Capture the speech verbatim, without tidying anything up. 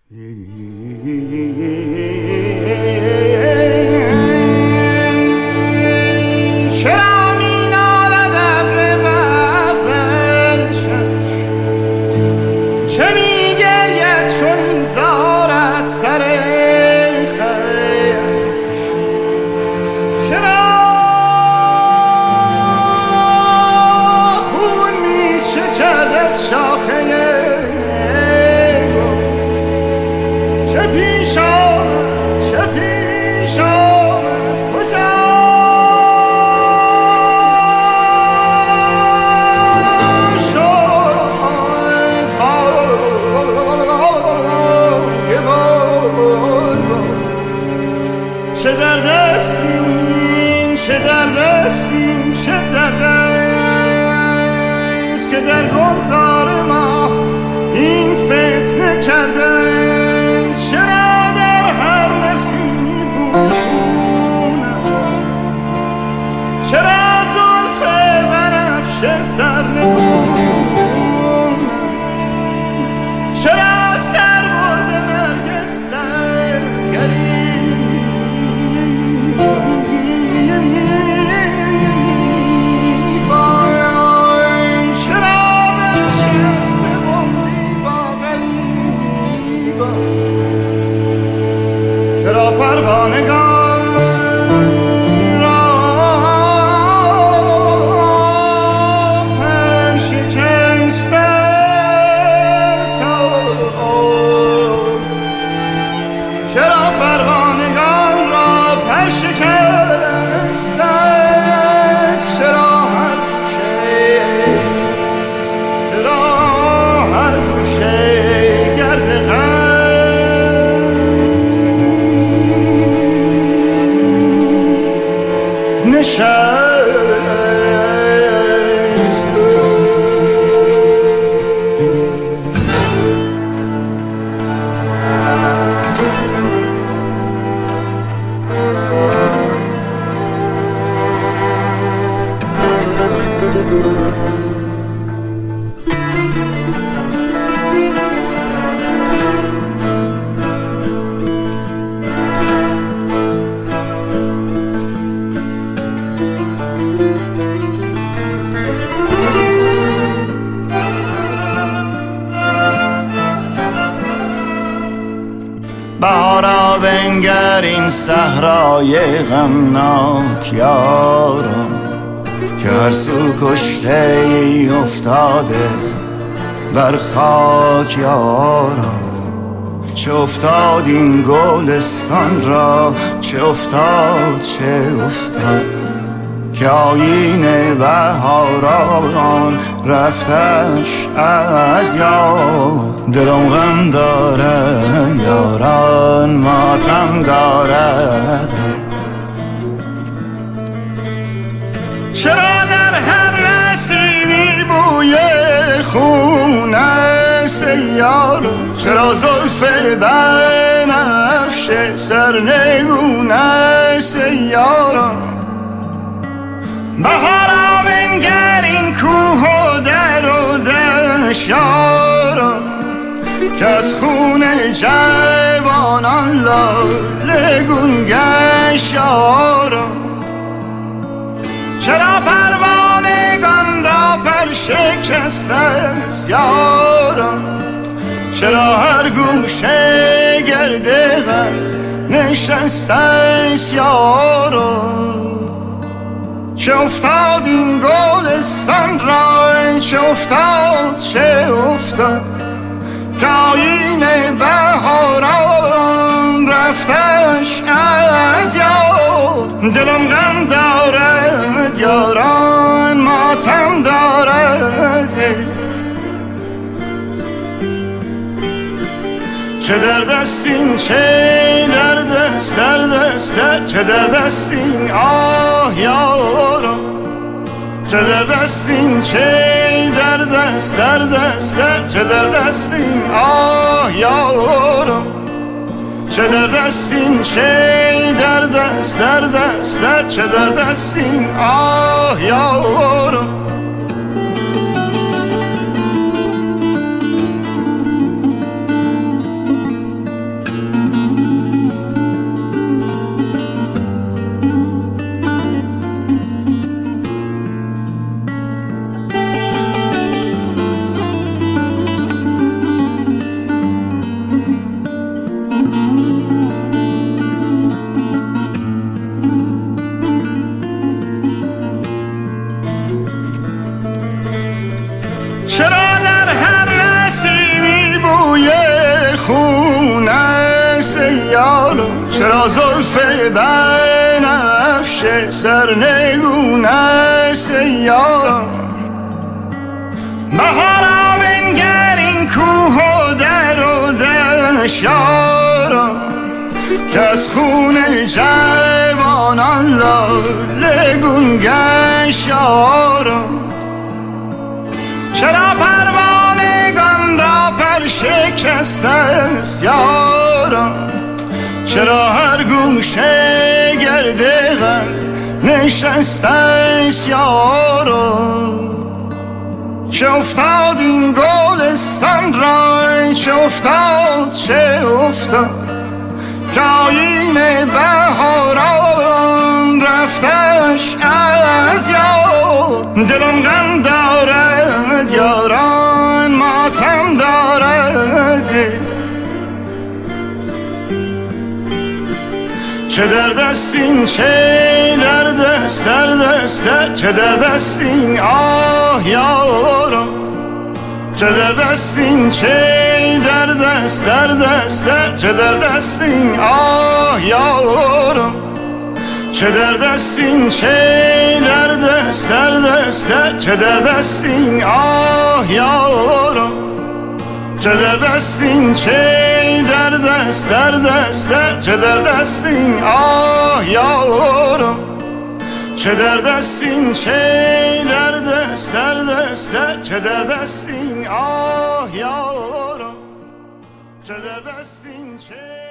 چه درد است این، چه درد است این، چه درد است که در گلزار ما این فتنه کرده. چرا در هر نسیمی بویون است، چرا زلف بنفشه سرنگون است، چرا سر برده نرگس در گریه. پروانگان را پر شکسته، چرا پروانگان را پر شکسته، چرا هر گوشه، چرا هر گوشه گرد غم نشست. بهارا بنگر این صحرای غمناک یارا، که هر سو کشته ای افتاده بر خاک یارا. چه افتاد این گلستان را، چه افتاد چه افتاد، که آیین بهاران رفتش از یاد. دلم غم دارد یاران ماتم دارد، چرا در هر نسیمی بوی خون است یار، چرا زلف بنفشه سرنگون است یاران. بهارا بنگر این کوه و در و دشت یارا، که از خون جوانان لاله گون گشت یارا. چرا پروانگان را پر شکسته است یارا، چرا هر گوشه گرد غم نشسته است یارا. چه افتاد این گلستان را، چه افتاد چه افتاد، که آیین بهاران رفتش از یاد. دلم غم دارد یاران ماتم دارد، چه درد است این، چه درد است، درد است درد، چه درد است این آه یارا. چه درد است این، چه درد است، درد است درد، چه درد است این آه یارا. چه درد است این، چه درد است، درد است درد، چه درد است این آه یارا. زلف بنفشه سرنگون است یارا بهارا بنگر این کوه و در و دشیارا که از خون جوانان لالگون گشارا چرا پروانگان را پر شکست است یارا چرا هر گوشه گرده غم نشست است یارا چه افتاد این گلستان را چه افتاد چه افتاد که آیین بهاران رفتش از یاد دلم غم دارد یاران ماتم دارد چه درد است این چه درد است درد است چه درد است این آه یارا چه درد است این چه درد است درد است چه درد است این آه یارا چه درد است این چه درد است درد است چه درد است این آه یارا چه درد است این چه درد است درد است چه درد است این آه یارا چه درد است این چه درد است درد است چه درد است این آه یارا چه درد است این چه